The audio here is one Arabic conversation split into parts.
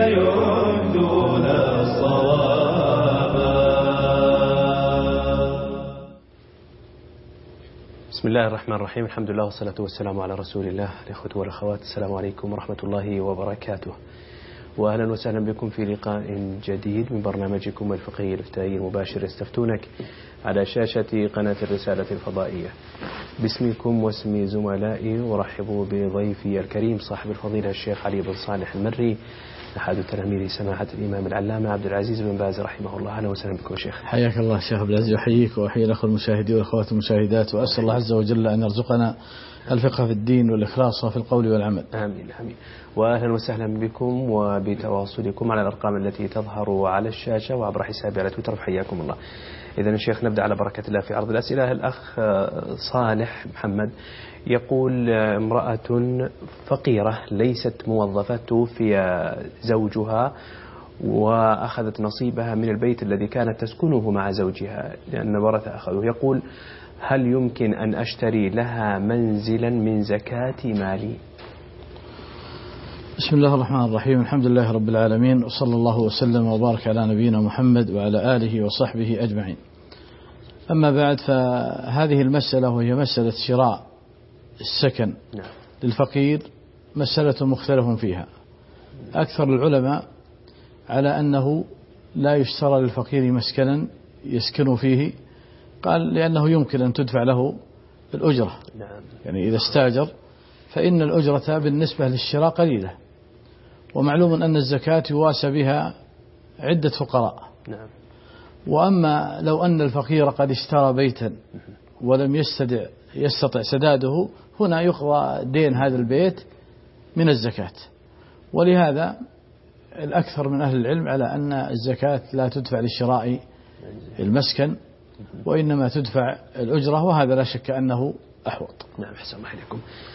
يهدون الصوابا. بسم الله الرحمن الرحيم. الحمد لله والصلاة والسلام على رسول الله. الإخوة والأخوات، السلام عليكم ورحمة الله وبركاته، وأهلا وسهلا بكم في لقاء جديد من برنامجكم الفقهي الإفتائي المباشر يستفتونك على شاشة قناة الرسالة الفضائية. باسمكم واسم زملائي أرحب بضيفي الكريم صاحب الفضيلة الشيخ علي بن صالح المري، أحد تلاميذ سماحة الإمام العلامة عبد العزيز بن باز رحمه الله. أهلا وسهلا بكم شيخ. حياك الله شيخ عبد العزيز، وحييك وحيي الأخوة المشاهدين والأخوات المشاهدات، وأسأل الله عز وجل أن يرزقنا الفقه في الدين والإخلاص في القول والعمل. آمين آمين. وأهلا وسهلا بكم وبتواصلكم على الأرقام التي تظهر على الشاشة وعبر حسابي على تويتر. حياكم الله. إذن الشيخ نبدأ على بركة الله في عرض الأسئلة. الأخ صالح محمد يقول: امرأة فقيرة ليست موظفة، توفي زوجها وأخذت نصيبها من البيت الذي كانت تسكنه مع زوجها لأن ورث أخذه. يقول: هل يمكن أن أشتري لها منزلا من زكاة مالي؟ بسم الله الرحمن الرحيم. الحمد لله رب العالمين، وصلى الله وسلم وبارك على نبينا محمد وعلى آله وصحبه أجمعين. أما بعد، فهذه المسألة وهي مسألة شراء السكن للفقير مسألة مختلف فيها. أكثر العلماء على أنه لا يشترى للفقير مسكنا يسكن فيه، قال لأنه يمكن أن تدفع له الأجرة، يعني إذا استاجر فإن الأجرة بالنسبة للشراء قليلة، ومعلوم أن الزكاة يواسى بها عدة فقراء. وأما لو أن الفقير قد اشترى بيتا ولم يستطع سداده، هنا يقضى دين هذا البيت من الزكاة. ولهذا الأكثر من أهل العلم على أن الزكاة لا تدفع لشراء المسكن، وإنما تدفع الأجرة، وهذا لا شك أنه أحوط. نعم، حسن الله عليكم.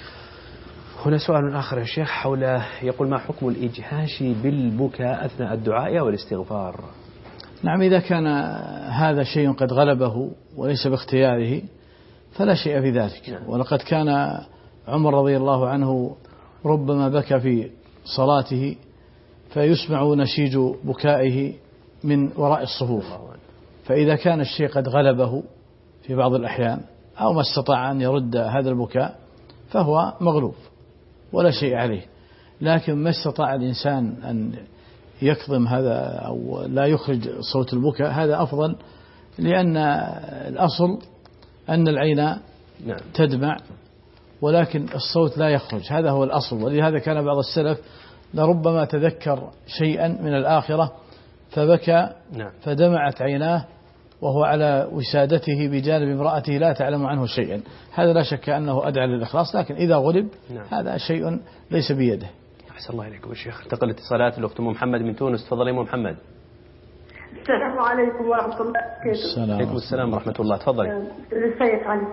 هنا سؤال آخر يا شيخ حول، يقول: ما حكم الإجهاش بالبكاء أثناء الدعاء والاستغفار؟ نعم، إذا كان هذا شيء قد غلبه وليس باختياره فلا شيء في ذلك. ولقد كان عمر رضي الله عنه ربما بكى في صلاته فيسمع نشيج بكائه من وراء الصفوف، فإذا كان الشيء قد غلبه في بعض الأحيان أو ما استطاع أن يرد هذا البكاء فهو مغلوب ولا شيء عليه. لكن ما استطاع الإنسان أن يكظم هذا أو لا يخرج صوت البكاء، هذا أفضل، لأن الأصل أن العين تدمع ولكن الصوت لا يخرج، هذا هو الأصل. ولهذا كان بعض السلف لربما تذكر شيئا من الآخرة فبكى فدمعت عيناه وهو على وسادته بجانب امرأته لا تعلم عنه شيئا، هذا لا شك أنه أدعى للإخلاص. لكن إذا غلب هذا شيء ليس بيده. أحسن الله إليكم يا شيخ. انتقل اتصالات الأخت أم محمد من تونس. تفضلي أم محمد. السلام عليكم ورحمة الله وبركاته. عليكم السلام ورحمة الله. تفضلي. الشيخ علي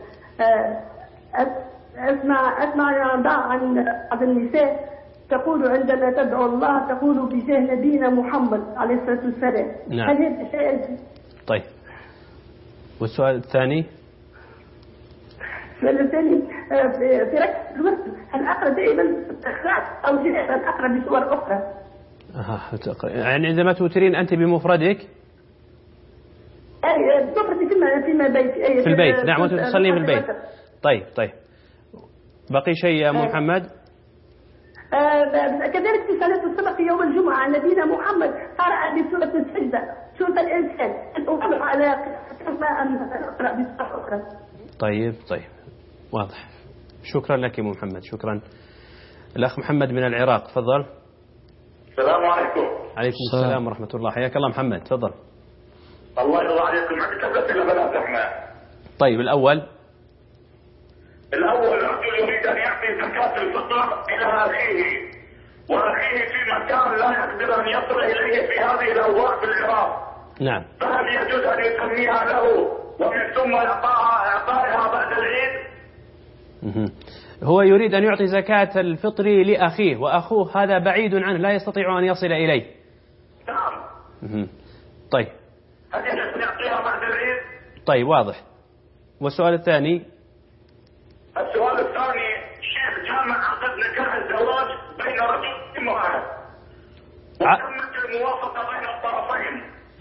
أسمع عن بعض النساء تقول عندما تدعو الله تقول بجاه نبينا محمد عليه الصلاة والسلام. هل هذا شيء؟ طيب، والسؤال الثاني؟ السؤال الثاني في ركعة الوتر هل أقرأ دائما الإخلاص أو هل أقرأ بصور أخرى؟ يعني عندما توترين أنت بمفردك؟ بمفردي فيما بيت. في البيت. نعم، وأنت تصلين في البيت. طيب بقي شيء يا أم محمد؟ كذلك في صلاة الصبح في يوم الجمعة عن نبينا محمد قرأ بسورة السجدة سورة الإنسان، أن أقرأ على كما أن أقرأ بصورة أخرى. طيب واضح. شكرا لك يا محمد، شكرا. الأخ محمد من العراق، تفضل. السلام عليكم. عليكم السلام ورحمة الله. حياك الله محمد، تفضل. الله يرضى عليكم. عندي كذا أسئلة بنات احنا. طيب، الأول الرجل يريد أن يعطي زكاة الفطر إلى أخيه، وأخيه في مكان لا يقدر أن يصل إليه في هذه الأوقات في العراق. نعم. فهل يجوز أن يسميها له ومن ثم إعطائها بعد العيد؟ هو يريد أن يعطي زكاة الفطر لأخيه، وأخوه هذا بعيد عنه لا يستطيع أن يصل إليه. نعم. طيب. هل يجوز أن يعطيها بعد العيد؟ طيب، واضح. والسؤال الثاني؟ السؤال الثاني: شيخ جامع عقد نكاح الزواج بين رجل وامرأة،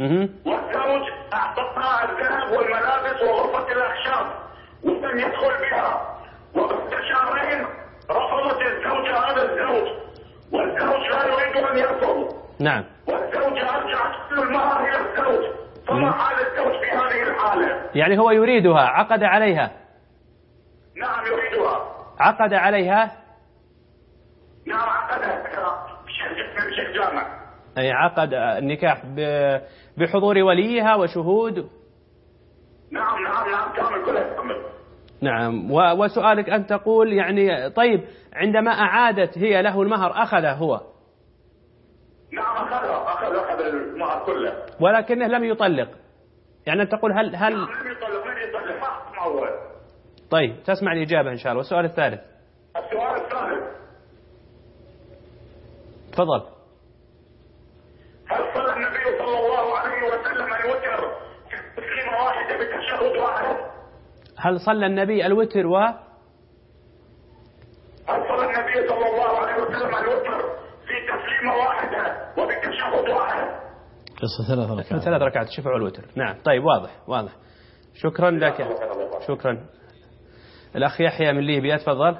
والزوج أعطتها الذهب والملابس وغرفة الأخشاب ولم يدخل بها، وبعد شهرين رفضت الزوجة هذا الزوج، والزوج لا يريد أن يرفض. نعم. والزوجة أرجعت كل المهر إلى الزوج، فما حال الزوج في هذه الحالة؟ يعني هو يريدها، عقد عليها. نعم يريدها. عقد عليها. نعم عقدها بشكل جامع. أي عقد النكاح بحضور وليها وشهود. نعم كامل كلها كامل. نعم. وسؤالك أن تقول يعني طيب عندما أعادت هي له المهر أخذه هو. نعم أخذ المهر كله، ولكنه لم يطلق. يعني أن تقول هل نعم لم يطلق ما هو. طيب تسمع الإجابة إن شاء الله. والسؤال الثالث. السؤال الثالث. تفضل. هل صلى النبي صلى الله عليه وسلم الوتر في تسليمة واحدة بتشهد واحد؟ هل صلى النبي الوتر هل صلى النبي صلى الله عليه وسلم الوتر في تسليمة واحدة وبتشهد واحد؟ قصة 3 ركعات الشفع والوتر. نعم. طيب واضح. شكرا لك. شكرا. الأخ يحيى من ليبيا تفضل.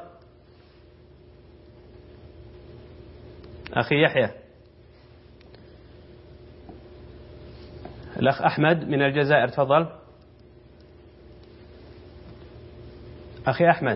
أخي يحيى. الأخ أحمد من الجزائر تفضل. أخي أحمد.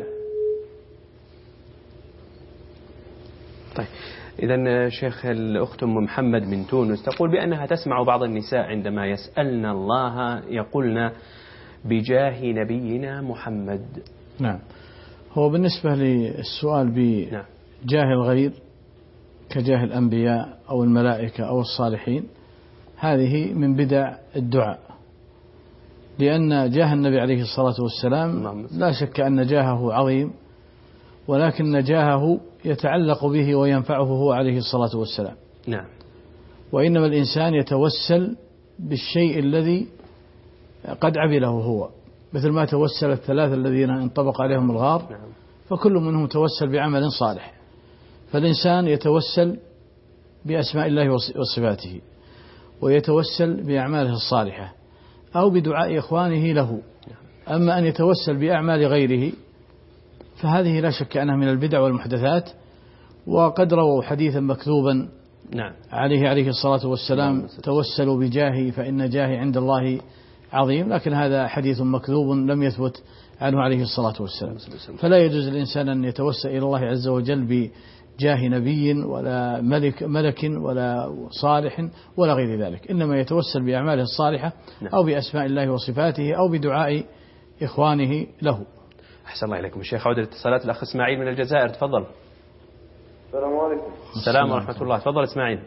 طيب إذن شيخ الأخت أم محمد من تونس تقول بأنها تسمع بعض النساء عندما يسألن الله يقولن بجاه نبينا محمد. نعم. هو بالنسبة للسؤال بجاه الغير كجاه الأنبياء أو الملائكة أو الصالحين، هذه من بدع الدعاء، لأن جاه النبي عليه الصلاة والسلام لا شك أن جاهه عظيم، ولكن جاهه يتعلق به وينفعه هو عليه الصلاة والسلام. نعم. وإنما الإنسان يتوسل بالشيء الذي قد عمله هو، مثل ما توسل الثلاثة الذين انطبق عليهم الغار. نعم. فكل منهم توسل بعمل صالح. فالإنسان يتوسل بأسماء الله وصفاته، ويتوسل بأعماله الصالحة أو بدعاء إخوانه له. أما أن يتوسل بأعمال غيره فهذه لا شك أنها من البدع والمحدثات. وقد رووا حديثا مكذوبا نعم. عليه الصلاة والسلام: توسلوا بجاهي فإن جاهي عند الله عظيم. لكن هذا حديث مكذوب لم يثبت عنه عليه الصلاة والسلام. فلا يجوز الإنسان أن يتوسل إلى الله عز وجل بجاه نبي ولا ملك ولا صالح ولا غير ذلك، إنما يتوسل بأعماله الصالحة أو بأسماء الله وصفاته أو بدعاء إخوانه له. أحسن الله إليكم الشيخ. عودة الاتصالات. الأخ إسماعيل من الجزائر تفضل. السلام عليكم. السلام ورحمة الله. تفضل إسماعيل.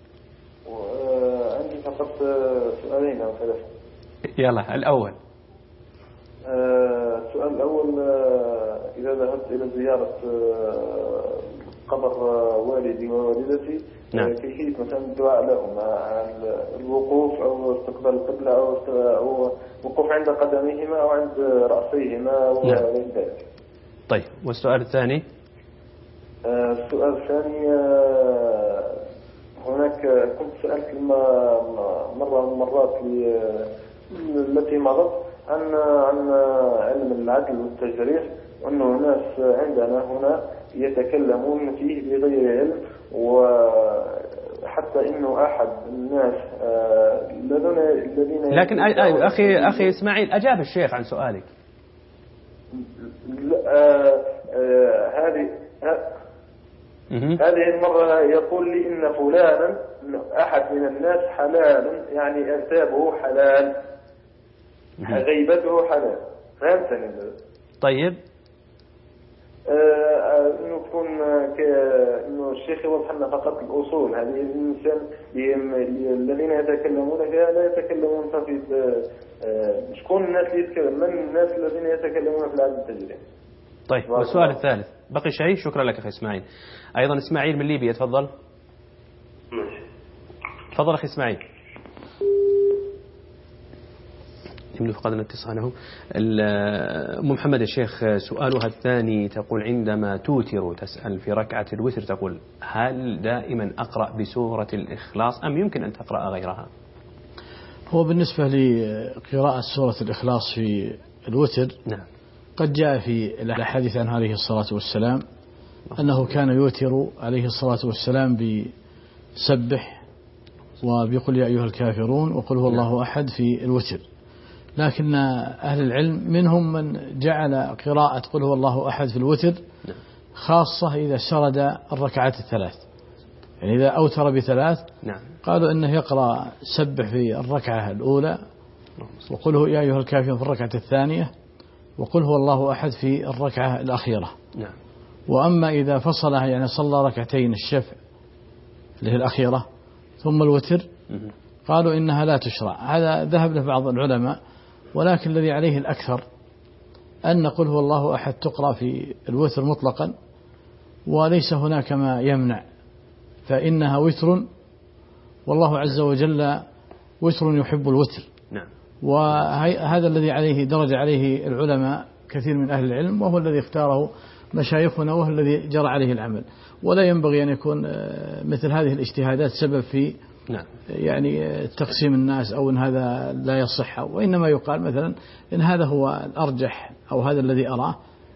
عندي فقط سؤالين أو ثلاثة. يلا الأول. السؤال الأول: إذا ذهبت إلى زيارة قبر والدي ووالدتي، نعم. كيفية مثلا الدعاء لهم عن الوقوف أو استقبال القبلة أو وقوف عند قدميهما أو عند رأسيهما وغير ذلك. طيب والسؤال الثاني؟ السؤال الثاني: هناك كنت سألت مرة من المرات التي مضت عن علم العدل والتجريح، وأنه ناس عندنا هنا يتكلمون فيه بغير علم، وحتى إنه أحد الناس الذين لكن أخي إسماعيل أجاب الشيخ عن سؤالك. هذه المرة يقول لي إن فلانا أحد من الناس حلال، يعني أرتابه حلال، غيبته حلال. فهمتني؟ طيب. إنه تكون إنه الشيخ يوضح لنا فقط الأصول. هذه الإنسان الذين يتكلمون فيها لا يتكلمون في شكون الناس اللي يتكلم، من الناس الذين يتكلمون في العدل التجريحي. طيب والسؤال الثالث بقي شيء؟ شكرا لك أخي إسماعيل. أيضا إسماعيل من ليبيا تفضل. تفضل أخي إسماعيل. يمكن فقدنا اتصاله. أم محمد الشيخ سؤالها الثاني تقول: عندما توتر تسأل في ركعة الوتر تقول: هل دائما أقرأ بسورة الإخلاص أم يمكن أن تقرأ غيرها؟ هو بالنسبة لقراءة سورة الإخلاص في الوتر نعم. قد جاء في الأحاديث عن عليه الصلاة والسلام أنه كان يوتر عليه الصلاة والسلام بسبح وبيقول يا أيها الكافرون وقل هو الله أحد في الوتر. لكن أهل العلم منهم من جعل قراءة قل هو الله أحد في الوتر خاصة إذا سرد الركعات الثلاث، يعني إذا أوتر بثلاث قالوا إنه يقرأ سبح في الركعة الأولى وقل هو يا أيها الكافرون في الركعة الثانية وقل هو الله أحد في الركعة الأخيرة. وأما إذا فصلها يعني صلى ركعتين الشفع اللي هي الأخيرة ثم الوتر قالوا إنها لا تشرع. هذا ذهب له بعض العلماء، ولكن الذي عليه الأكثر أن قل هو الله أحد تقرأ في الوتر مطلقا وليس هناك ما يمنع، فإنها وتر والله عز وجل وتر يحب الوتر. وهذا الذي عليه درج عليه العلماء كثير من أهل العلم، وهو الذي اختاره مشايخنا وهو الذي جرى عليه العمل. ولا ينبغي أن يكون مثل هذه الاجتهادات سبب في يعني تقسيم الناس أو إن هذا لا يصح، وإنما يقال مثلا إن هذا هو الأرجح أو هذا الذي أراه،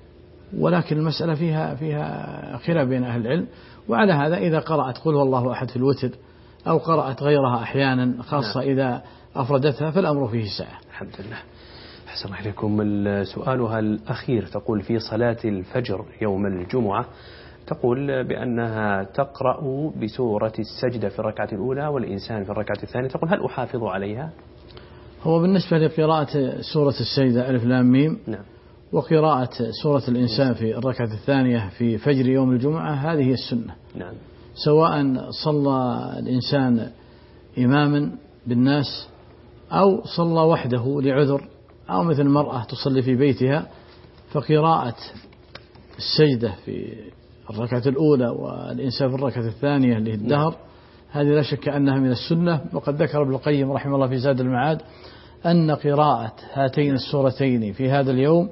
ولكن المسألة فيها خلاف بين أهل العلم. وعلى هذا إذا قرأت قل هو الله أحد في الوتر أو قرأت غيرها أحيانا خاصة إذا أفردتها فالأمر فيه سعة. الحمد لله. أحسن الله إليكم. سؤالها الأخير تقول في صلاة الفجر يوم الجمعة تقول بأنها تقرأ بسورة السجدة في الركعة الأولى والإنسان في الركعة الثانية، تقول هل أحافظ عليها؟ هو بالنسبة لقراءة سورة السجدة ألف لام ميم وقراءة سورة الإنسان في الركعة الثانية في فجر يوم الجمعة هذه هي السنة. سواء صلى الإنسان إماما بالناس أو صلى وحده لعذر أو مثل المرأة تصلي في بيتها، فقراءة السجدة في الركعة الأولى والإنسان في الركعة الثانية للدهر هذه لا شك أنها من السنة. وقد ذكر ابن القيم رحمه الله في زاد المعاد أن قراءة هاتين السورتين في هذا اليوم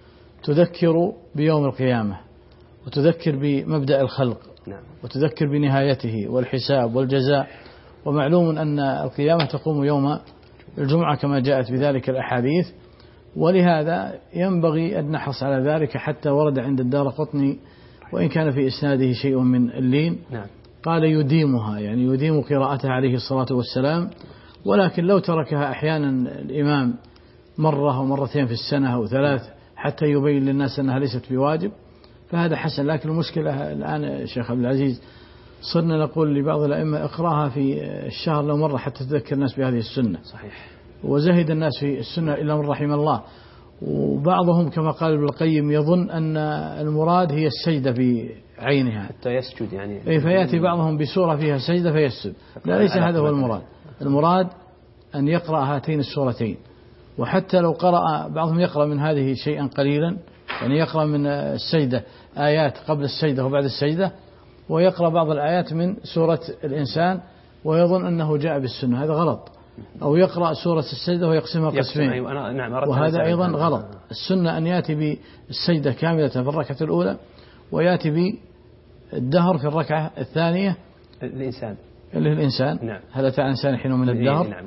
تذكر بيوم القيامة وتذكر بمبدأ الخلق وتذكر بنهايته والحساب والجزاء. ومعلوم أن القيامة تقوم يوم الجمعة كما جاءت بذلك الأحاديث، ولهذا ينبغي أن نحرص على ذلك. حتى ورد عند الدارقطني وإن كان في إسناده شيء من اللين قال يديمها، يعني يديم قراءتها عليه الصلاة والسلام، ولكن لو تركها أحيانا الإمام مرة ومرتين في السنة أو ثلاث حتى يبين للناس أنها ليست بواجب فهذا حسن. لكن المشكلة الآن شيخ عبد العزيز صرنا نقول لبعض الأئمة اقرأها في الشهر لو مرة حتى تذكر الناس بهذه السنة. صحيح. وزهد الناس في السنة إلا من رحم الله. وبعضهم كما قال ابن القيم يظن أن المراد هي السجدة بعينها حتى يسجد يعني فيأتي بعضهم بسورة فيها سجدة فيسجد. لا، ليس هذا هو المراد. المراد أن يقرأ هاتين السورتين. وحتى لو قرأ بعضهم يقرأ من هذه شيئا قليلا، يعني يقرأ من السجدة آيات قبل السجدة وبعد السجدة، ويقرأ بعض الآيات من سورة الإنسان ويظن أنه جاء بالسنة، هذا غلط. أو يقرأ سورة السجدة ويقسمها قسمين، وهذا أيضا غلط. السنة أن يأتي بالسجدة كاملة في الركعة الأولى ويأتي بالدهر في الركعة الثانية الإنسان هل أتى عن إنسان حين من الدهر.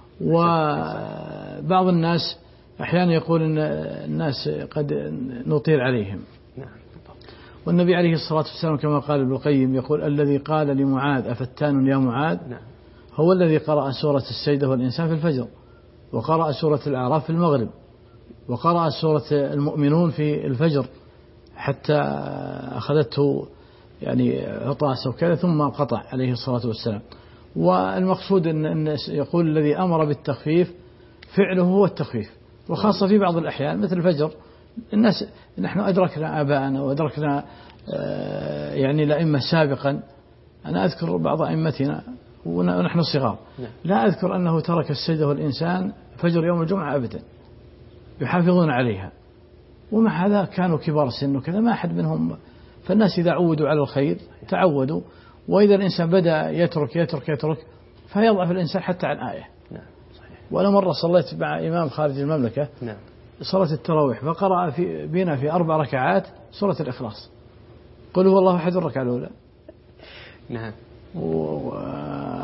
وبعض الناس أحيانا يقول إن الناس قد نطيل عليهم. والنبي عليه الصلاة والسلام كما قال ابن القيم يقول الذي قال لمعاذ أفتان يا معاذ هو الذي قرأ سورة السجدة والإنسان في الفجر، وقرأ سورة الأعراف في المغرب، وقرأ سورة المؤمنون في الفجر حتى أخذته يعني عطاسة وكذا ثم قطع عليه الصلاة والسلام. والمقصود أن يقول الذي أمر بالتخفيف فعله هو التخفيف، وخاصة في بعض الأحيان مثل الفجر الناس نحن أدركنا آباءنا وأدركنا يعني الأئمة سابقا. أنا أذكر بعض أئمتنا ونحن صغار لا أذكر أنه ترك السجدة والإنسان فجر يوم الجمعة أبدا، يحافظون عليها. ومع هذا كانوا كبار السن وكذا ما أحد منهم. فالناس إذا عودوا على الخير تعودوا، وإذا الإنسان بدأ يترك فيضعف الإنسان حتى عن آية. وأنا مرة صليت مع إمام خارج المملكة صلاة التراويح فقرأ بنا في 4 ركعات سورة الإخلاص قل هو الله أحد الركعة الأولى، وأخذ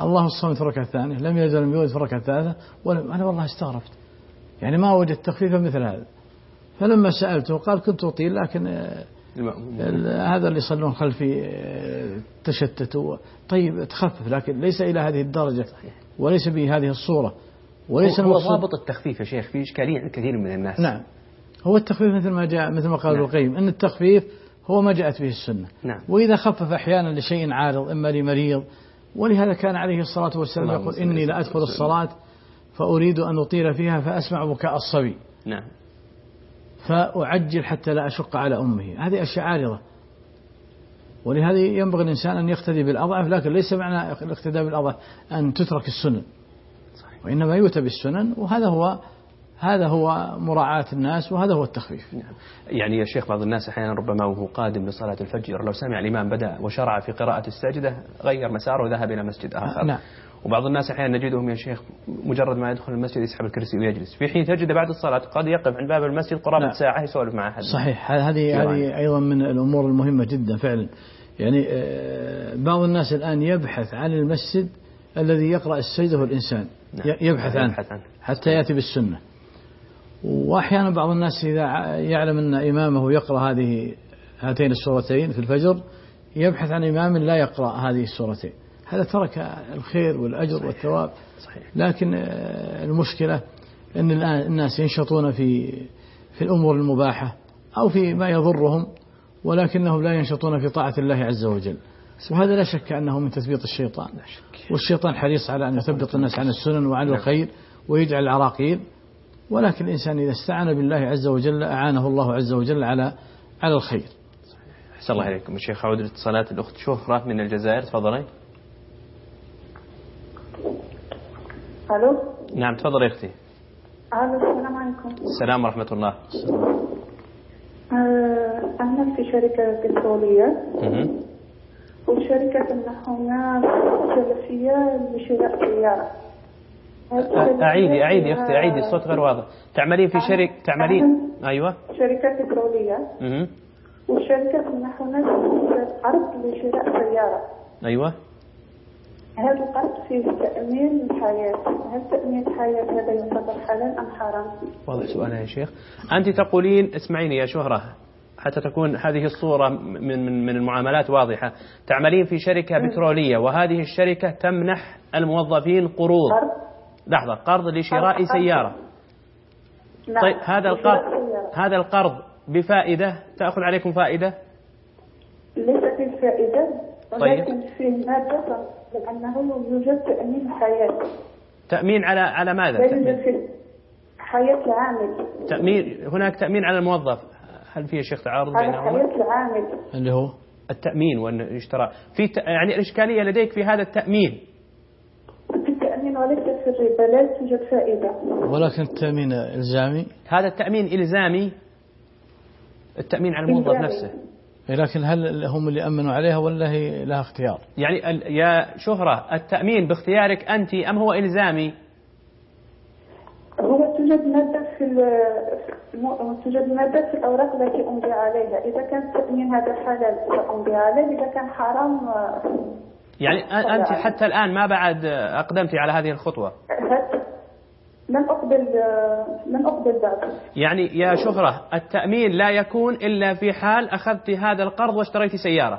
الله الصمد في الركعة الثانية، لم يزل لم يولد في الركعة الثالثة، أنا والله استغربت يعني ما وجدت تخفيفا مثل هذا. فلما سألته قال كنت أطيل، لكن هذا اللي يصلون خلفي تشتتوا. طيب تخفف، لكن ليس إلى هذه الدرجة وليس بهذه الصورة وليس هو ضابط التخفيف يا شيخ في إشكالية عند كثير من الناس. نعم، هو التخفيف مثل ما جاء، مثل ما قال ابن القيم أن التخفيف هو ما جاءت به السنة. نعم. وإذا خفف أحيانا لشيء عارض إما لمريض، ولهذا كان عليه الصلاة والسلام يقول إني لأدخل الصلاة فأريد أن أطيل فيها فأسمع بكاء الصبي. نعم. فأعجل حتى لا أشق على أمه. هذه أشياء عارضة، ولهذا ينبغي الإنسان أن يقتدي بالأضعف، لكن ليس معنى الاقتداء بالأضعف أن تترك السنن، وإنما يؤتى بالسنن، هذا هو مراعاة الناس، وهذا هو التخفيف. نعم. يعني يا شيخ بعض الناس أحيانا ربما وهو قادم لصلاة الفجر لو سمع الإمام بدأ وشرع في قراءة الساجدة غير مساره وذهب إلى مسجد آخر. نعم. وبعض الناس أحيانا نجدهم يا شيخ مجرد ما يدخل المسجد يسحب الكرسي ويجلس، في حين تجد بعد الصلاة قد يقف عند باب المسجد قرابة ساعة يسولف مع أحد. صحيح، هذه أيضا من الأمور المهمة جدا فعلا. يعني بعض الناس الآن يبحث عن المسجد الذي يقرأ السجدة الإنسان. نعم. يبحث عنه حتى يأتي بالسنة. وأحيانا بعض الناس إذا يعلم أن إمامه يقرأ هاتين السورتين في الفجر يبحث عن إمام لا يقرأ هذه السورتين، هذا ترك الخير والأجر والثواب. لكن المشكلة أن الآن الناس ينشطون في الأمور المباحة أو في ما يضرهم، ولكنهم لا ينشطون في طاعة الله عز وجل، وهذا لا شك أنه من تثبيط الشيطان. والشيطان حريص على أن يثبط الناس عن السنن وعن الخير ويجعل العراقيل، ولكن الإنسان إذا استعان بالله عز وجل أعانه الله عز وجل على الخير. أحسن الله عليكم. الشيخ عود الاتصالات الأخت شهرة من الجزائر، تفضلي. ألو. نعم تفضلي أختي. ألو، السلام عليكم. السلام ورحمة الله. أنا في شركة بترولية، وشركة هنا سلفية لشراء سيارة. أعيدي يا أختي، أعيدي، الصوت غير واضح. تعملين في شركة أيوة شركة بترولية. والشركة هنا قرض لشراء سيارة. أيوة. هذا القرض فيه تأمين الحياة، هل تأمين الحياة هذا يعتبر حلال أم حرام؟ واضح سؤالها يا شيخ. أنت تقولين، اسمعيني يا شهرة حتى تكون هذه الصورة من المعاملات واضحة، تعملين في شركة بترولية وهذه الشركة تمنح الموظفين قروض. لحظة، قرض لشراء سيارة. طيب هذا القرض بفائدة، تأخذ عليكم فائدة؟ ليس فيه فائدة، ولكن فيه مادة لأنه يوجد تأمين حياة. تأمين على ماذا؟ تأمين حياة العامل. تأمين، هناك تأمين على الموظف، هل في شيخ تعارض بينهما؟ حياة العامل اللي هو التأمين وأن يشترى يعني الإشكالية لديك في هذا التأمين؟ في التأمين وليس في الربا، لا توجد فائدة. ولكن التأمين إلزامي. هذا التأمين إلزامي، التأمين على الموظف نفسه. لكن هل هم اللي أمنوا عليها ولا هي لها اختيار؟ يعني يا شهرة، التأمين باختيارك أنت أم هو إلزامي؟ هو توجد مادة في الأوراق التي أمضي عليها، إذا كان التأمين هذا حلال سأمضي عليه، إذا كان حرام يعني أنت حتى الآن ما بعد أقدمتي على هذه الخطوة؟ لن أقبل بعد. يعني يا شهرة، التأمين لا يكون إلا في حال أخذت هذا القرض واشتريت سيارة.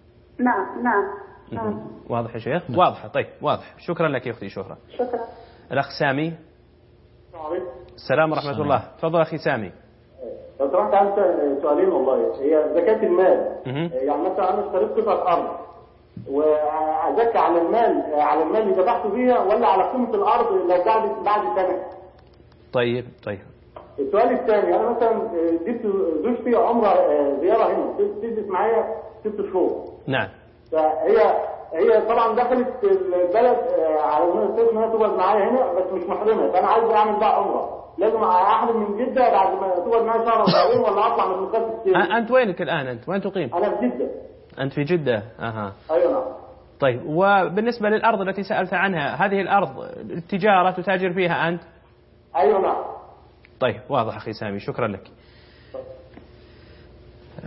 نعم. واضح يا شيخ؟ واضحة. طيب واضح. شكرا لك يا أختي شهرة. شكرا. الأخ سامي. السلام ورحمة الله. تفضل أخي سامي. لو سمحت عندي سؤالين والله. هي زكاة المال، يعني مثلا أنا اشتريت قطعة أرض وأزكى على المال اللي ذبحته فيها، ولا على قيمة الأرض لو بعد سنة؟ طيب. السؤال الثاني، أنا مثلا جبت زوجتي عمرة زيارة هنا، تجلس معايا 6 شهور. نعم. فهي طبعا دخلت البلد على انها تقعد معايا هنا، بس مش محرمه، فانا عايز اعمل بقى عمره، لازم احرم من جده بعد ما تقعد معايا شهر وشهرين، ولا اطلع من الميقات الثاني؟ انت وينك الان؟ انت وين تقيم؟ انا في جده. انت في جده؟ ايوه نعم. طيب، وبالنسبه للارض التي سالت عنها، هذه الارض التجاره تتاجر فيها انت؟ ايوه نعم. طيب واضح اخي سامي، شكرا لك.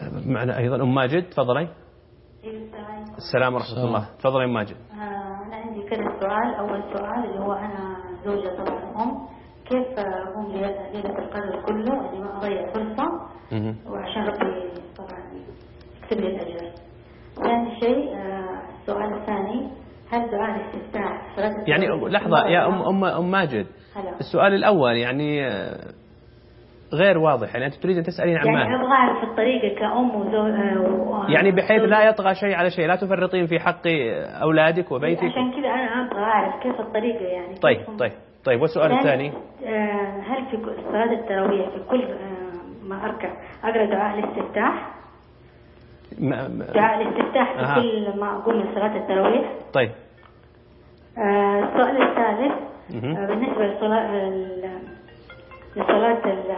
معنا ايضا ام ماجد، تفضلي. السلام ورحمة الله. تفضل يا ماجد. أنا عندي عندي كذا سؤال. أول سؤال اللي هو أنا زوجة طبعا كيف أقوم ليلة القدر كله اللي ما أضيع فرصة وعشان ربي طبعا يكتب لي الأجر. ثاني شيء السؤال الثاني، هل دعاء الاستفتاح يعني لحظة يا أم ماجد، السؤال الأول يعني غير واضح، يعني أنت تريد أن تسألين عن يعني أبغى أعرف الطريقة كأم وزوج يعني بحيث لا يطغى شيء على شيء، لا تفرطين في حق أولادك وبيتك. عشان كذا أنا أبغى أعرف كيف الطريقة يعني. طيب والسؤال الثاني، هل في صلاة التراويح في كل ما أركع أقرأ دعاء الاستفتاح؟ دعاء الاستفتاح في كل ما أقوم من صلاة التراويح. طيب السؤال الثالث بالنسبة لصلاة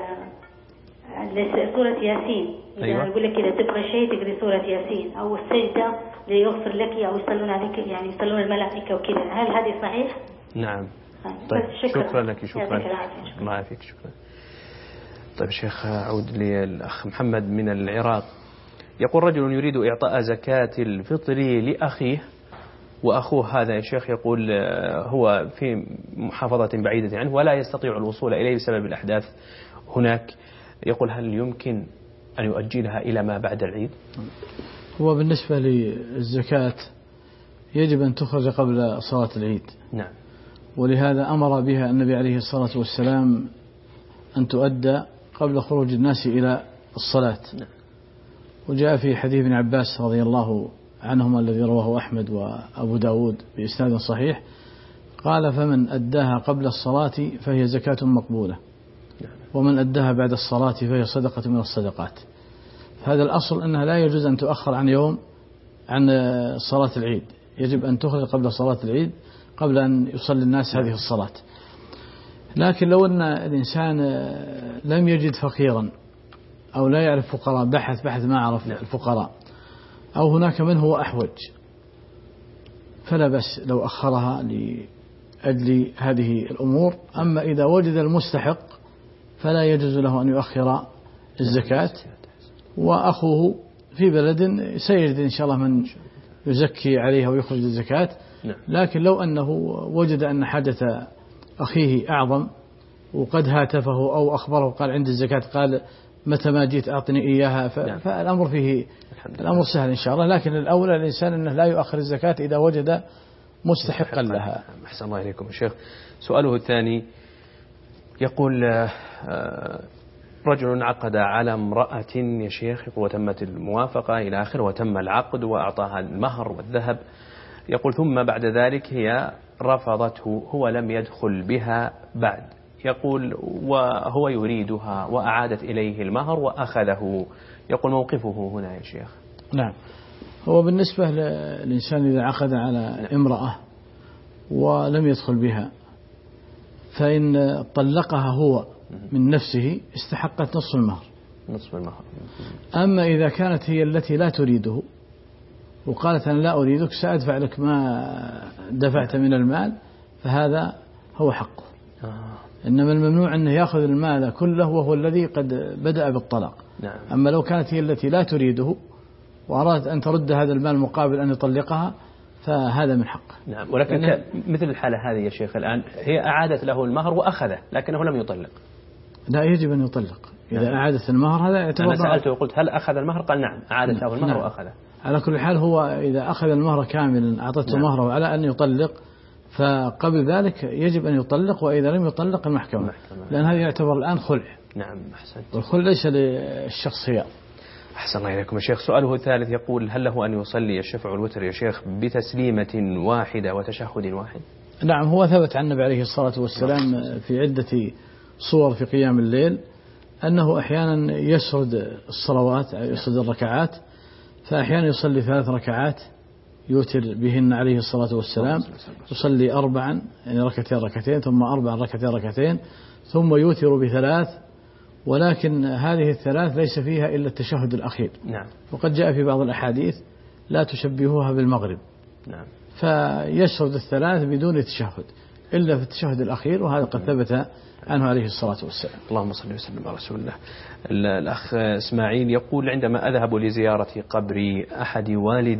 سورة ياسين، إذا يقول لك إذا تبغى شيء تقري سورة ياسين أو السجدة ليغفر لك أو يصلون عليك، يعني يصلون الملائكة وكذا، هل هذه صحيح؟ نعم. طيب شكرا لك. شكرا الله يعافيك. شكرا. طيب شيخ، أعود للأخ محمد من العراق. يقول رجل يريد إعطاء زكاة الفطر لأخيه، وأخوه هذا يا شيخ يقول هو في محافظة بعيدة عنه ولا يستطيع الوصول إليه بسبب الأحداث هناك. يقول هل يمكن أن يؤجلها إلى ما بعد العيد؟ هو بالنسبة للزكاة يجب أن تخرج قبل صلاة العيد. نعم. ولهذا أمر بها النبي عليه الصلاة والسلام أن تؤدى قبل خروج الناس إلى الصلاة. نعم. وجاء في حديث ابن عباس رضي الله عنهما الذي رواه أحمد وأبو داود بإسناد صحيح، قال فمن أداها قبل الصلاة فهي زكاة مقبولة، ومن أداها بعد الصلاة فهي صدقة من الصدقات. هذا الأصل أنها لا يجوز أن تؤخر عن يوم عن صلاة العيد، يجب أن تخرج قبل صلاة العيد قبل أن يصلي الناس هذه الصلاة. لكن لو أن الإنسان لم يجد فقيرا أو لا يعرف فقراء، بحث ما عرف الفقراء، أو هناك من هو أحوج، فلا بس لو أخرها لأجل هذه الأمور. أما إذا وجد المستحق فلا يجوز له أن يؤخر الزكاة، وأخوه في بلد سيجد إن شاء الله من يزكي عليها ويخرج الزكاة. لكن لو أنه وجد أن حاجة أخيه أعظم وقد هاتفه أو أخبره قال عند الزكاة، قال متى ما جيت أعطني إياها، فالأمر فيه الأمر سهل إن شاء الله. لكن الأولى الإنسان أنه لا يؤخر الزكاة إذا وجد مستحقا لها. أحسن الله إليكم الشيخ. سؤاله الثاني يقول رجل عقد على امرأة يا شيخ وتمت الموافقة إلى آخر وتم العقد وأعطاها المهر والذهب، يقول ثم بعد ذلك هي رفضته، هو لم يدخل بها بعد، يقول وهو يريدها وأعادت إليه المهر وأخذه، يقول موقفه هنا يا شيخ. نعم. هو بالنسبة للإنسان إذا عقد على امرأة ولم يدخل بها، فإن طلقها هو من نفسه استحقت نصف المهر. أما إذا كانت هي التي لا تريده وقالت أنا لا أريدك سأدفع لك ما دفعت من المال، فهذا هو حقه. إنما الممنوع أنه يأخذ المال كله وهو الذي قد بدأ بالطلاق. نعم. أما لو كانت هي التي لا تريده وأرادت أن ترد هذا المال مقابل أن يطلقها فهذا من حقه. نعم. ولكن مثل الحالة هذه يا شيخ الآن هي أعادت له المهر وأخذه لكنه لم يطلق. لا، يجب أن يطلق إذا أعادت المهر. هذا يعتبر. أنا سألته وقلت هل أخذ المهر؟ قال نعم أعادت له المهر وأخذه. على كل حال هو إذا أخذ المهر كاملا أعطته مهره على أن يطلق، فقبل ذلك يجب أن يطلق، وإذا لم يطلق المحكمة، لأن هذا يعتبر الآن خلع. نعم أحسنت. والخلع ليس للشخص هي. أحسن الله إليكم يا شيخ. سؤاله الثالث يقول هل له أن يصلي الشفع والوتر يا شيخ بتسليمة واحدة وتشهد واحد؟ نعم. هو ثبت عن النبي عليه الصلاة والسلام في عدة صور في قيام الليل أنه أحيانا يسرد الصلوات، يسرد الركعات، فأحيانا يصلي 3 ركعات يوتر بهن عليه الصلاة والسلام، يصلي 4 يعني ركعتين ثم 4 ركعتين ثم يوتر ب3، ولكن هذه ال3 ليس فيها إلا التشهد الأخير. نعم. وقد جاء في بعض الأحاديث لا تشبهوها بالمغرب. نعم. فيسرد ال3 بدون تشهد إلا في التشهد الأخير، وهذا قد ثبت عنه عليه الصلاة والسلام. اللهم صل وسلم على رسول الله. الأخ إسماعيل يقول عندما أذهب لزيارة قبر أحد والدي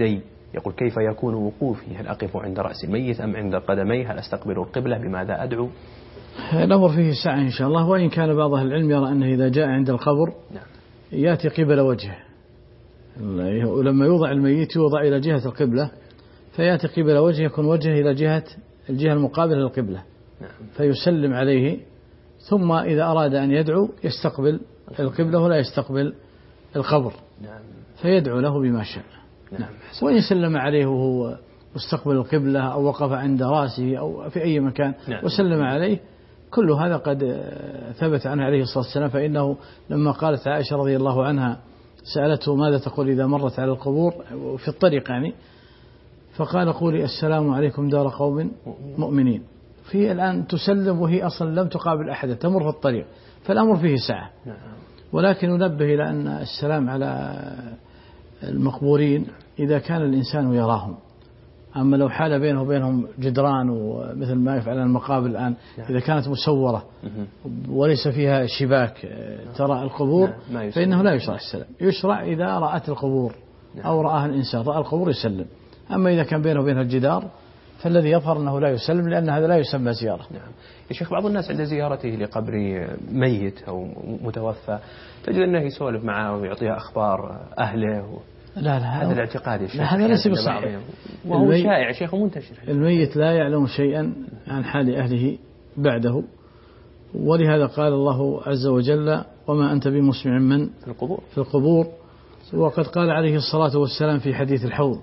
يقول كيف يكون وقوفي؟ هل أقف عند رأس الميت أم عند قدميه؟ هل أستقبل القبلة؟ بماذا أدعو؟ الأمر فيه سعة إن شاء الله، وإن كان بعض أهل العلم يرى أنه إذا جاء عند القبر يأتي قبل وجهه، ولما يوضع الميت يوضع إلى جهة القبلة فيأتي قبل وجهه، يكون وجهه إلى الجهة المقابلة للقبلة، فيسلم عليه، ثم إذا أراد أن يدعو يستقبل القبلة ولا يستقبل القبر، فيدعو له بما شاء. وإن سلم عليه وهو مستقبل القبلة أو وقف عند رأسه أو في أي مكان وسلم عليه، كل هذا قد ثبت عنه عليه الصلاة والسلام. فإنه لما قالت عائشة رضي الله عنها سألته ماذا تقول إذا مرت على القبور في الطريق يعني، فقال قولي السلام عليكم دار قوم مؤمنين. في الآن تسلم وهي أصلا لم تقابل أحدا، تمر في الطريق، فالأمر فيه سعة. ولكن ننبه إلى أن السلام على المقبورين إذا كان الإنسان يراهم، أما لو حال بينه وبينهم جدران ومثل ما يفعل المقابر الآن، إذا كانت مسورة وليس فيها شباك ترى القبور فإنه لا يشرع السلام. يشرع إذا رأت القبور أو رآها الإنسان رأى القبور يسلم، أما إذا كان بينه وبينها الجدار فالذي يظهر أنه لا يسلم، لأن هذا لا يسمى زيارة. يا شيخ، بعض الناس عند زيارته لقبر ميت أو متوفى تجد أنه يسولف معه ويعطيها أخبار أهله لا هذا الاعتقاد يا شيخ، هذا ليس بصحيح، وهو شائع شيخ ومنتشر. الميت لا يعلم شيئا عن حال أهله بعده، ولهذا قال الله عز وجل وما أنت بمسمع من في القبور. وقد قال عليه الصلاة والسلام في حديث الحوض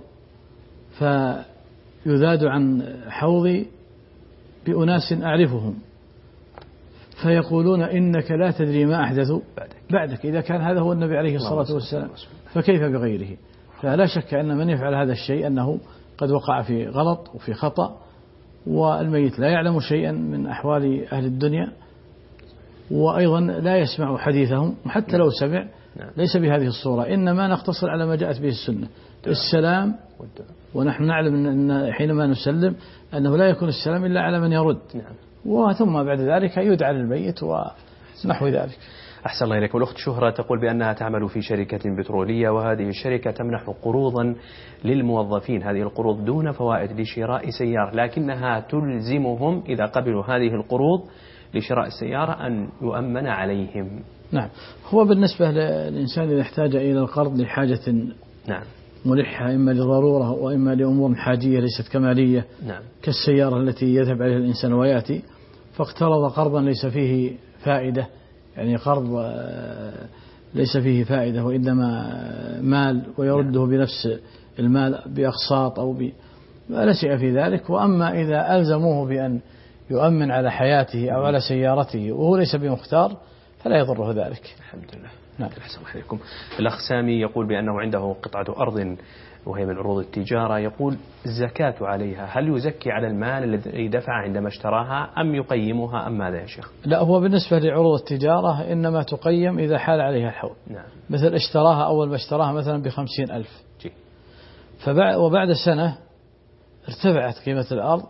فيذاد عن حوضي بأناس أعرفهم فيقولون إنك لا تدري ما أحدثوا بعدك. إذا كان هذا هو النبي عليه الصلاة والسلام فكيف بغيره؟ فلا شك أن من يفعل هذا الشيء أنه قد وقع في غلط وفي خطأ، والميت لا يعلم شيئا من أحوال أهل الدنيا، وأيضا لا يسمع حديثهم، حتى لو سمع ليس بهذه الصورة، إنما نقتصر على ما جاءت به السنة، السلام. ونحن نعلم أن حينما نسلم أنه لا يكون السلام إلا على من يرد، وثم بعد ذلك يدعى للميت ونحو ذلك. أحسن الله إليك. والأخت شهرة تقول بأنها تعمل في شركة بترولية، وهذه الشركة تمنح قروضا للموظفين، هذه القروض دون فوائد لشراء سيارة، لكنها تلزمهم إذا قبلوا هذه القروض لشراء السيارة أن يؤمن عليهم. نعم، هو بالنسبة للإنسان إذا احتاج إلى القرض لحاجة ملحة، إما لضرورة وإما لأمور حاجية ليست كمالية، كالسيارة التي يذهب عليها الإنسان ويأتي، فاقترض قرضا ليس فيه فائدة، يعني قرض ليس فيه فائدة وإنما مال ويرده بنفس المال بأقساط أو لا شيء في ذلك. وأما إذا ألزموه بأن يؤمن على حياته أو على سيارته وهو ليس بمختار فلا يضره ذلك. الحمد لله. نعم. أحسن عليكم. الأخ سامي يقول بأنه عنده قطعة أرض وهي من عروض التجارة، يقول الزكاة عليها، هل يزكي على المال الذي دفع عندما اشتراها أم يقيمها أم ماذا يا شيخ؟ لا، هو بالنسبة لعروض التجارة إنما تقيم إذا حال عليها الحول. نعم. مثل اشتراها أول ما اشتراها مثلا ب50,000، وبعد سنة ارتفعت قيمة الأرض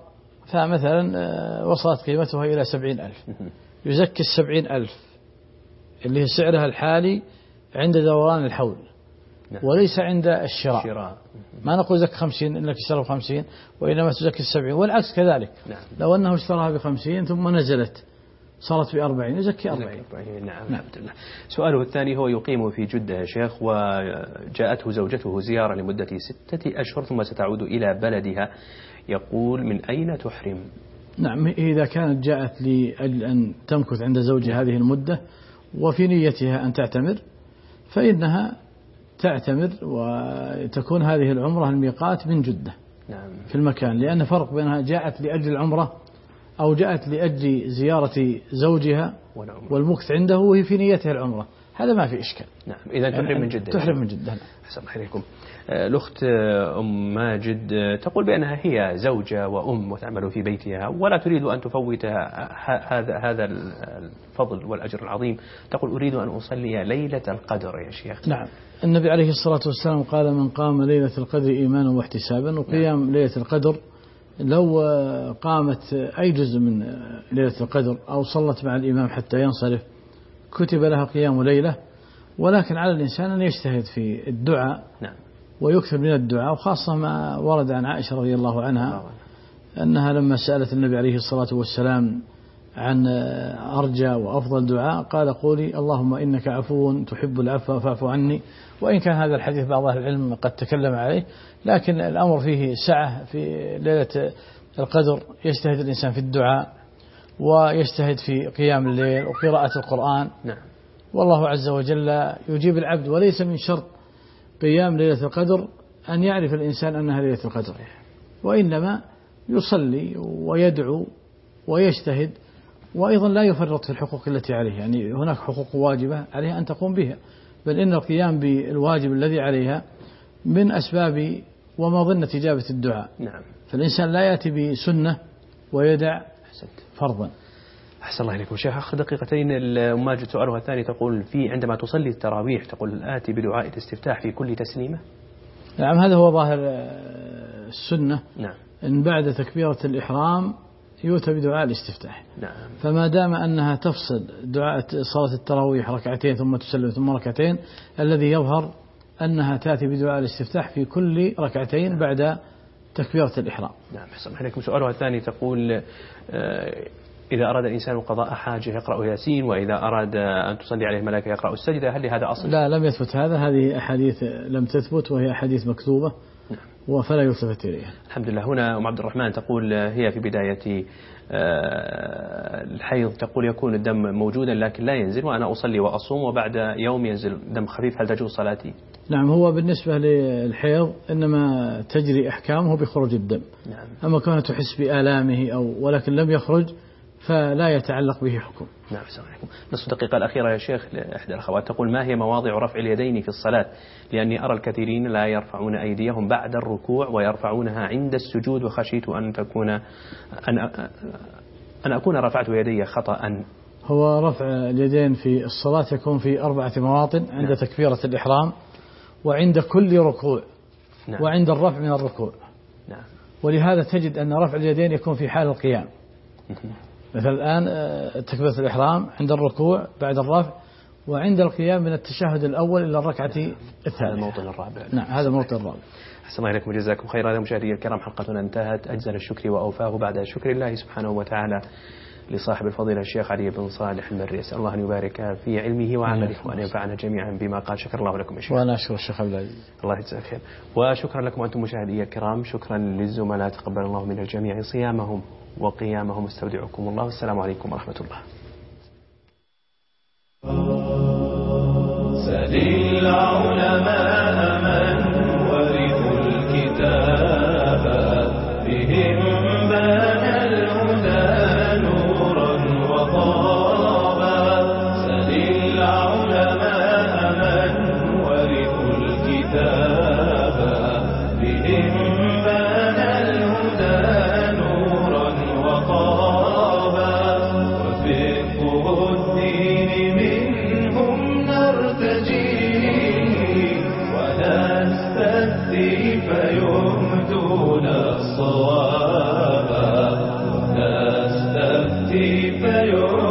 فمثلا وصلت قيمتها إلى 70,000، يزكي 70,000 اللي هي سعرها الحالي عند دوران الحول، وليس عند الشراء. ما نقول زكي 50 إنك اشترى ب50، وإنما تزكي 70، والعكس كذلك. لو أنه اشتراها ب50 ثم نزلت صارت ب40 يزكي 40. نعم. الحمد لله. سؤاله الثاني، هو يقيم في جدة يا شيخ، وجاءته زوجته زيارة لمدة 6 أشهر ثم ستعود إلى بلدها، يقول من أين تحرم؟ نعم، إذا كانت جاءت لأجل أن تمكث عند زوجها هذه المدة وفي نيتها أن تعتمر فإنها تعتمر، وتكون هذه العمرة الميقات من جدة في المكان، لأن فرق بينها جاءت لأجل العمرة أو جاءت لأجل زيارة زوجها والمكث عنده وهي في نيتها العمرة، هذا ما في إشكال. نعم، إذا تحرم من جدة. تحرم من جدة. أحسن عليكم. الأخت أم ماجد تقول بأنها هي زوجة وأم وتعمل في بيتها ولا تريد أن تفوت هذا الفضل والأجر العظيم، تقول أريد أن أصلي ليلة القدر يا شيخ. نعم، النبي عليه الصلاة والسلام قال من قام ليلة القدر إيمانا واحتسابا، وقيام ليلة القدر لو قامت أي جزء من ليلة القدر أو صلت مع الإمام حتى ينصرف كتب لها قيام ليلة، ولكن على الإنسان أن يجتهد في الدعاء ويكثر من الدعاء، وخاصة ما ورد عن عائشة رضي الله عنها أنها لما سألت النبي عليه الصلاة والسلام عن أرجى وأفضل دعاء قال قولي اللهم إنك عفو تحب العفو فاعف عني. وإن كان هذا الحديث بعض أهل العلم قد تكلم عليه، لكن الأمر فيه سعة. في ليلة القدر يجتهد الإنسان في الدعاء ويجتهد في قيام الليل وقراءة القرآن. نعم. والله عز وجل يجيب العبد، وليس من شرط قيام ليلة القدر أن يعرف الإنسان أنها ليلة القدر، وإنما يصلي ويدعو ويجتهد، وأيضا لا يفرط في الحقوق التي عليه. يعني هناك حقوق واجبة عليها أن تقوم بها، بل إن القيام بالواجب الذي عليها من أسباب ومظنة إجابة الدعاء. نعم. فالإنسان لا يأتي بسنة ويدع فرضا. أحسن الله إليكم شيخ. آخر دقيقتين. ماجد سؤالها الثاني تقول في عندما تصلي التراويح تقول آتي بدعاء الاستفتاح في كل تسليمة. نعم، هذا هو ظاهر السنة. نعم. إن بعد تكبيرة الإحرام يؤتى بدعاء الاستفتاح. نعم. فما دام أنها تفصل دعاء صلاة التراويح ركعتين ثم تسلم ثم ركعتين، الذي يظهر أنها تأتي بدعاء الاستفتاح في كل ركعتين بعد تكبيرة الإحرام. نعم. أحسن الله إليكم. سؤالها الثاني تقول إذا أراد الإنسان قضاء حاجة يقرأ ياسين، وإذا أراد أن تصلي عليه الملائكة يقرأ السجدة، هل لهذا أصل؟ لا، لم يثبت هذا. هذه أحاديث لم تثبت، وهي أحاديث مكتوبة. نعم. وفلا يلتفت إليها. الحمد لله. هنا أم عبد الرحمن تقول هي في بداية الحيض، تقول يكون الدم موجودا لكن لا ينزل، وأنا أصلي وأصوم وبعد يوم ينزل دم خفيف، هل تجوز صلاتي؟ نعم، هو بالنسبة للحيض إنما تجري أحكامه بخروج الدم. نعم. أما كونه تحس بآلامه ولكن لم يخرج فلا يتعلق به حكم. نعم. السلام عليكم. نصف دقيقة الأخيرة يا شيخ لإحدى الأخوات تقول ما هي مواضع رفع اليدين في الصلاة؟ لأني أرى الكثيرين لا يرفعون أيديهم بعد الركوع ويرفعونها عند السجود، وخشيت أن أكون رفعت يدي خطأ. هو رفع اليدين في الصلاة يكون في 4 مواطن: عند نعم. تكبيرة الإحرام، وعند كل ركوع، نعم. وعند الرفع من الركوع. نعم. ولهذا تجد أن رفع اليدين يكون في حال القيام. مثل الآن تكبيرة الإحرام، عند الركوع، بعد الرفع، وعند القيام من التشهد الأول إلى الركعة الثالثة. هذا الموطن الرابع. نعم، هذا الموطن الرابع. أحسن الله إليكم وجزاكم خيرا. هذا مشاهدي الكرام حلقتنا انتهت. أجزل الشكر وأوفاه بعد شكر الله سبحانه وتعالى لصاحب الفضيلة الشيخ علي بن صالح المري. أسأل الله أن يبارك في علمه وعمله وأن ينفعنا جميعا بما قال. شكر الله لكم يا شيخ. وأنا أشكر الشيخ عبد العزيز. الله يجزاك خير. وشكرا لكم أنتم مشاهدي الكرام. شكرا للزملاء، تقبل الله من الجميع صيامهم وقيامهم. استودعكم الله، والسلام عليكم ورحمة الله. سل العلماء من ورثوا الكتاب بهم بان الهدى نورا وطابا. سل العلماء من ورثوا الكتاب بهم بان الهدى نورا وطابا. وفقه الدين منهم نرتجي ونستهدي فيهدون الصواب. نستهدي فيهدون